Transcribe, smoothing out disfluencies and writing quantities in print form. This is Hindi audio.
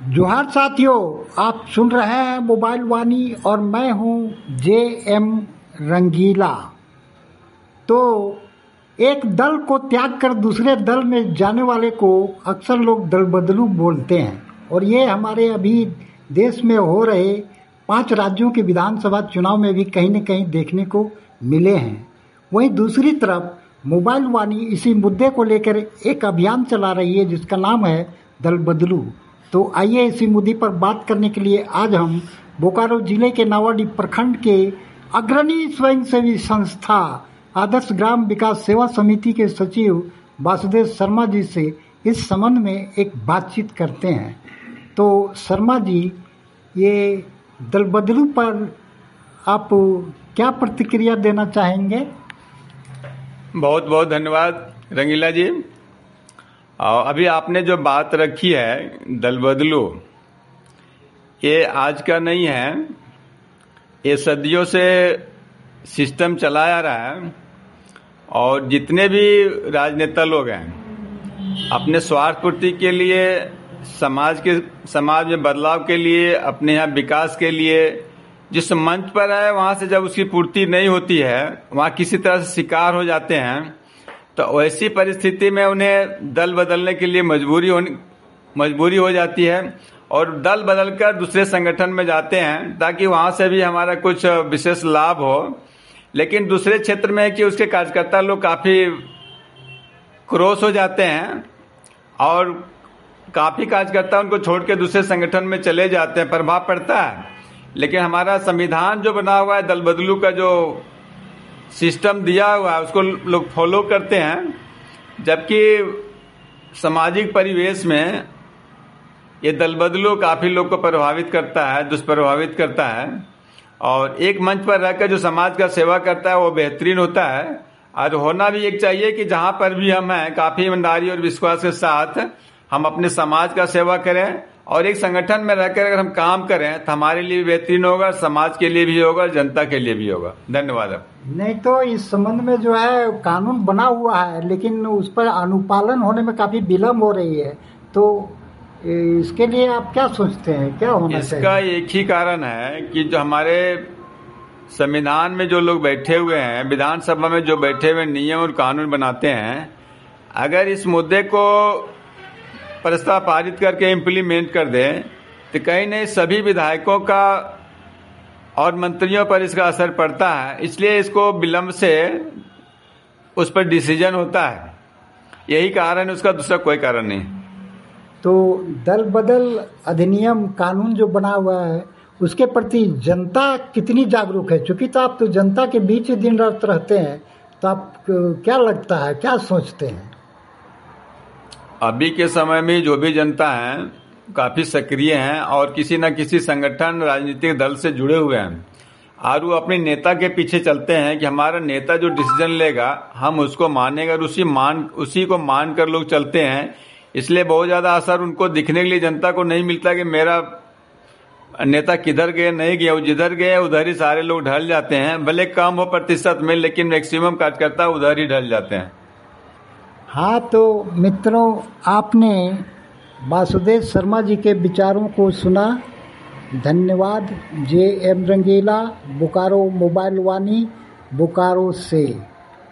जोहार साथियों, आप सुन रहे हैं मोबाइल वाणी और मैं हूं JM रंगीला। तो एक दल को त्याग कर दूसरे दल में जाने वाले को अक्सर लोग दल बदलू बोलते हैं और ये हमारे अभी देश में हो रहे 5 राज्यों के विधानसभा चुनाव में भी कहीं न कहीं देखने को मिले हैं। वहीं दूसरी तरफ मोबाइल वाणी इसी मुद्दे को लेकर एक अभियान चला रही है जिसका नाम है दल बदलू। तो आइए इसी मुद्दे पर बात करने के लिए आज हम बोकारो जिले के नावाडीह प्रखंड के अग्रणी स्वयंसेवी संस्था आदर्श ग्राम विकास सेवा समिति के सचिव वासुदेव शर्मा जी से इस संबंध में एक बातचीत करते हैं। तो शर्मा जी, ये दल बदलू पर आप क्या प्रतिक्रिया देना चाहेंगे? बहुत बहुत धन्यवाद रंगीला जी। अभी आपने जो बात रखी है दल बदलू, ये आज का नहीं है, ये सदियों से सिस्टम चला आ रहा है और जितने भी राजनेता लोग हैं अपने स्वार्थ पूर्ति के लिए, समाज में बदलाव के लिए, अपने यहाँ विकास के लिए जिस मंच पर है वहाँ से जब उसकी पूर्ति नहीं होती है वहाँ किसी तरह से शिकार हो जाते हैं। तो ऐसी परिस्थिति में उन्हें दल बदलने के लिए मजबूरी हो जाती है और दल बदलकर दूसरे संगठन में जाते हैं ताकि वहां से भी हमारा कुछ विशेष लाभ हो। लेकिन दूसरे क्षेत्र में है कि उसके कार्यकर्ता लोग काफी क्रोश हो जाते हैं और काफी कार्यकर्ता उनको छोड़ के दूसरे संगठन में चले जाते हैं, प्रभाव पड़ता है। लेकिन हमारा संविधान जो बना हुआ है दल बदलू का जो सिस्टम दिया हुआ है उसको लोग फॉलो करते हैं, जबकि सामाजिक परिवेश में ये दल बदलू काफी लोग को प्रभावित करता है, दुष्प्रभावित करता है और एक मंच पर रहकर जो समाज का सेवा करता है वो बेहतरीन होता है। और होना भी एक चाहिए कि जहां पर भी हम हैं काफी ईमानदारी और विश्वास के साथ हम अपने समाज का सेवा करें और एक संगठन में रहकर अगर हम काम करें तो हमारे लिए भी बेहतरीन होगा, समाज के लिए भी होगा, जनता के लिए भी होगा। धन्यवाद। नहीं तो इस संबंध में जो है कानून बना हुआ है लेकिन उस पर अनुपालन होने में काफी विलम्ब हो रही है, तो इसके लिए आप क्या सोचते हैं, क्या होना चाहिए? इसका एक ही कारण है कि जो हमारे संविधान में जो लोग बैठे हुए हैं, विधानसभा में जो बैठे हुए नियम और कानून बनाते हैं, अगर इस मुद्दे को प्रस्ताव पारित करके इम्प्लीमेंट कर दें तो कहीं नहीं सभी विधायकों का और मंत्रियों पर इसका असर पड़ता है। इसलिए इसको विलंब से उस पर डिसीजन होता है, यही कारण है, उसका दूसरा कोई कारण नहीं। तो दल बदल अधिनियम कानून जो बना हुआ है उसके प्रति जनता कितनी जागरूक है? चूंकि तो आप तो जनता के बीच दिन रात रहते हैं, तो आप क्या लगता है, क्या सोचते हैं? अभी के समय में जो भी जनता है काफी सक्रिय हैं और किसी न किसी संगठन राजनीतिक दल से जुड़े हुए हैं और वो अपने नेता के पीछे चलते हैं कि हमारा नेता जो डिसीजन लेगा हम उसको मानेंगे और उसी को मान कर लोग चलते हैं। इसलिए बहुत ज्यादा असर उनको दिखने के लिए जनता को नहीं मिलता कि मेरा नेता किधर गए, नहीं गया, वो जिधर गए उधर ही सारे लोग ढल जाते हैं। भले कम हो प्रतिशत में लेकिन मैक्सिमम कार्यकर्ता उधर ही ढल जाते हैं। हाँ, तो मित्रों, आपने वासुदेव शर्मा जी के विचारों को सुना। धन्यवाद। JM रंगीला, बोकारो मोबाइल वाणी, बोकारो से।